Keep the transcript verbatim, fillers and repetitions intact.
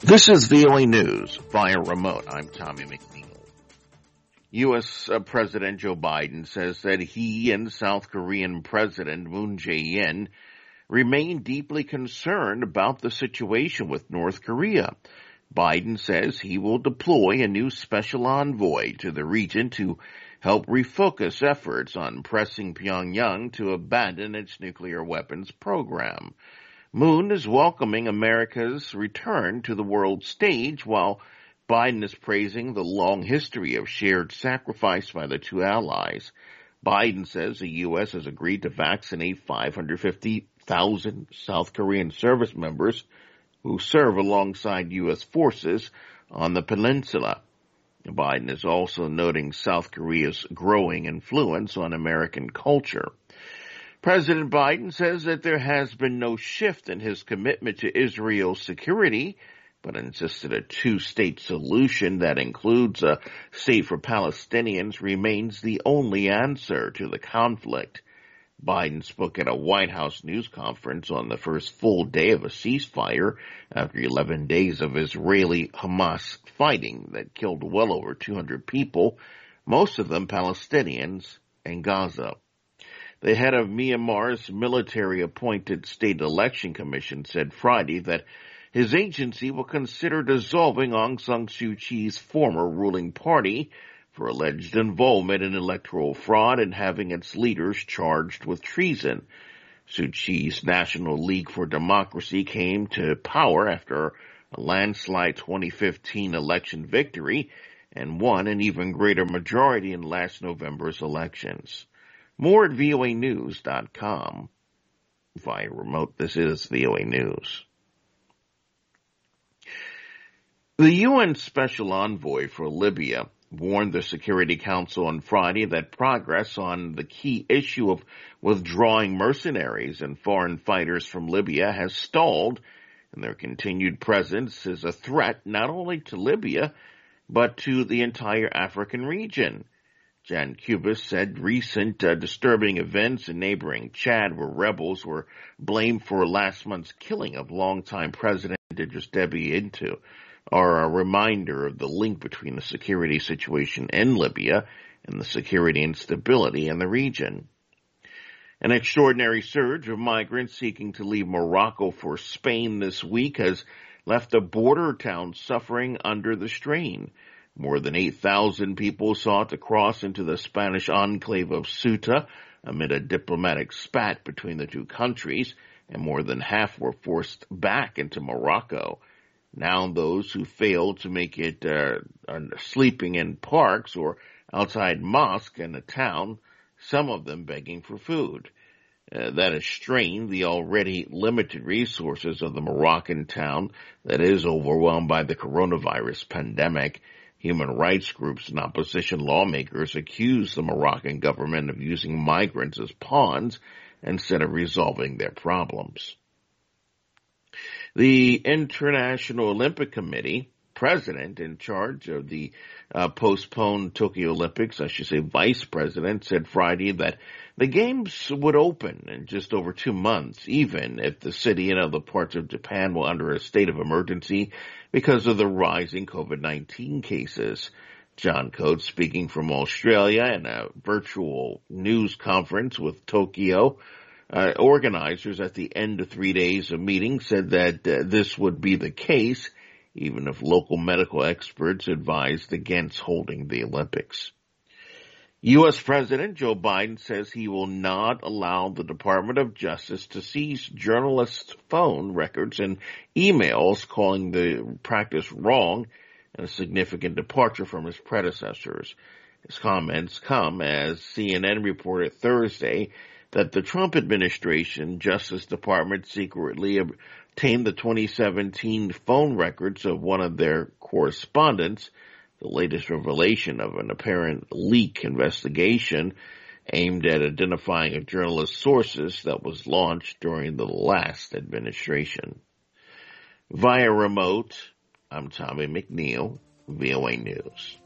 This is V O A News via remote. I'm Tommy McNeil. U S. Uh, President Joe Biden says that he and South Korean President Moon Jae-in remain deeply concerned about the situation with North Korea. Biden says he will deploy a new special envoy to the region to help refocus efforts on pressing Pyongyang to abandon its nuclear weapons program. Moon is welcoming America's return to the world stage, while Biden is praising the long history of shared sacrifice by the two allies. Biden says the U S has agreed to vaccinate five hundred fifty thousand South Korean service members who serve alongside U S forces on the peninsula. Biden is also noting South Korea's growing influence on American culture. President Biden says that there has been no shift in his commitment to Israel's security, but insisted a two-state solution that includes a state for Palestinians remains the only answer to the conflict. Biden spoke at a White House news conference on the first full day of a ceasefire after eleven days of Israeli-Hamas fighting that killed well over two hundred people, most of them Palestinians, in Gaza. The head of Myanmar's military-appointed State Election Commission said Friday that his agency will consider dissolving Aung San Suu Kyi's former ruling party for alleged involvement in electoral fraud and having its leaders charged with treason. Suu Kyi's National League for Democracy came to power after a landslide twenty fifteen election victory and won an even greater majority in last November's elections. More at V O A news dot com. Via remote, this is V O A News. The U N Special Envoy for Libya warned the Security Council on Friday that progress on the key issue of withdrawing mercenaries and foreign fighters from Libya has stalled, and their continued presence is a threat not only to Libya, but to the entire African region. Jan Kubis said recent uh, disturbing events in neighboring Chad, where rebels were blamed for last month's killing of longtime President Idris Deby Itno, are a reminder of the link between the security situation in Libya and the security instability in the region. An extraordinary surge of migrants seeking to leave Morocco for Spain this week has left a border town suffering under the strain. More than eight thousand people sought to cross into the Spanish enclave of Ceuta amid a diplomatic spat between the two countries, and more than half were forced back into Morocco. Now those who failed to make it uh, are sleeping in parks or outside mosques in the town, some of them begging for food. Uh, that has strained the already limited resources of the Moroccan town that is overwhelmed by the coronavirus pandemic. Human rights groups and opposition lawmakers accuse the Moroccan government of using migrants as pawns instead of resolving their problems. The International Olympic Committee president in charge of the uh, postponed Tokyo Olympics, I should say vice president, said Friday that the games would open in just over two months, even if the city and other parts of Japan were under a state of emergency because of the rising COVID nineteen cases. John Coates, speaking from Australia in a virtual news conference with Tokyo uh, organizers at the end of three days of meetings, said that uh, this would be the case even if local medical experts advised against holding the Olympics. U S. President Joe Biden says he will not allow the Department of Justice to seize journalists' phone records and emails, calling the practice wrong and a significant departure from his predecessors. His comments come as C N N reported Thursday that the Trump administration Justice Department secretly obtained the twenty seventeen phone records of one of their correspondents, the latest revelation of an apparent leak investigation aimed at identifying a journalist's sources that was launched during the last administration. Via remote, I'm Tommy McNeil, V O A News.